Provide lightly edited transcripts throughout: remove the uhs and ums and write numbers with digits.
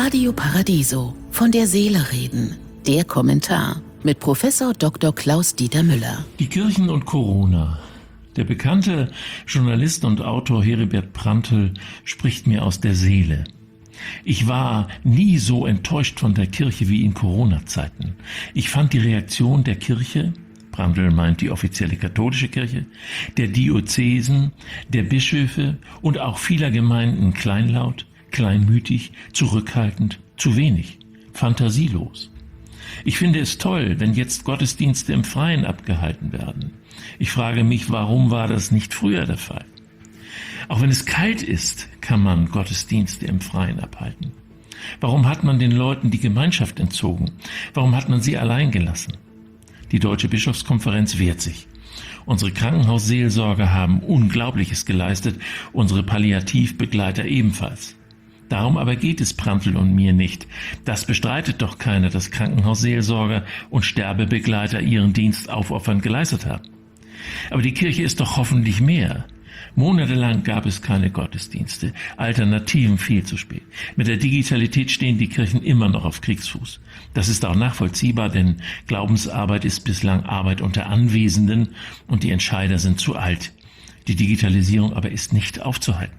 Radio Paradiso, von der Seele reden. Der Kommentar mit Professor Dr. Klaus-Dieter Müller. Die Kirchen und Corona. Der bekannte Journalist und Autor Heribert Prantl spricht mir aus der Seele. Ich war nie so enttäuscht von der Kirche wie in Corona-Zeiten. Ich fand die Reaktion der Kirche, Prantl meint die offizielle katholische Kirche, der Diözesen, der Bischöfe und auch vieler Gemeinden kleinlaut, kleinmütig, zurückhaltend, zu wenig, fantasielos. Ich finde es toll, wenn jetzt Gottesdienste im Freien abgehalten werden. Ich frage mich, warum war das nicht früher der Fall? Auch wenn es kalt ist, kann man Gottesdienste im Freien abhalten. Warum hat man den Leuten die Gemeinschaft entzogen? Warum hat man sie allein gelassen? Die Deutsche Bischofskonferenz wehrt sich. Unsere Krankenhausseelsorger haben Unglaubliches geleistet, unsere Palliativbegleiter ebenfalls. Darum aber geht es Prantl und mir nicht. Das bestreitet doch keiner, dass Krankenhausseelsorger und Sterbebegleiter ihren Dienst aufopfernd geleistet haben. Aber die Kirche ist doch hoffentlich mehr. Monatelang gab es keine Gottesdienste, Alternativen viel zu spät. Mit der Digitalität stehen die Kirchen immer noch auf Kriegsfuß. Das ist auch nachvollziehbar, denn Glaubensarbeit ist bislang Arbeit unter Anwesenden und die Entscheider sind zu alt. Die Digitalisierung aber ist nicht aufzuhalten.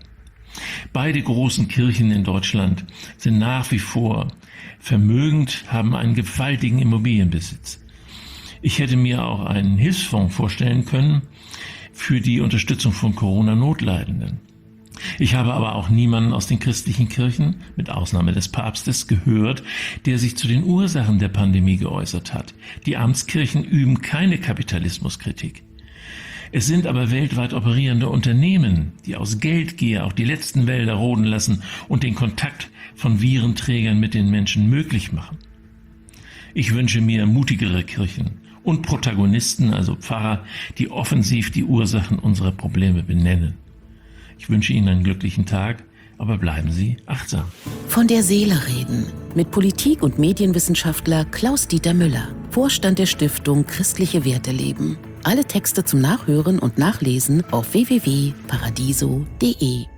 Beide großen Kirchen in Deutschland sind nach wie vor vermögend, haben einen gewaltigen Immobilienbesitz. Ich hätte mir auch einen Hilfsfonds vorstellen können für die Unterstützung von Corona-Notleidenden. Ich habe aber auch niemanden aus den christlichen Kirchen, mit Ausnahme des Papstes, gehört, der sich zu den Ursachen der Pandemie geäußert hat. Die Amtskirchen üben keine Kapitalismuskritik. Es sind aber weltweit operierende Unternehmen, die aus Geldgier auch die letzten Wälder roden lassen und den Kontakt von Virenträgern mit den Menschen möglich machen. Ich wünsche mir mutigere Kirchen und Protagonisten, also Pfarrer, die offensiv die Ursachen unserer Probleme benennen. Ich wünsche Ihnen einen glücklichen Tag, aber bleiben Sie achtsam. Von der Seele reden mit Politik- und Medienwissenschaftler Klaus-Dieter Müller, Vorstand der Stiftung Christliche Werte leben. Alle Texte zum Nachhören und Nachlesen auf www.paradiso.de.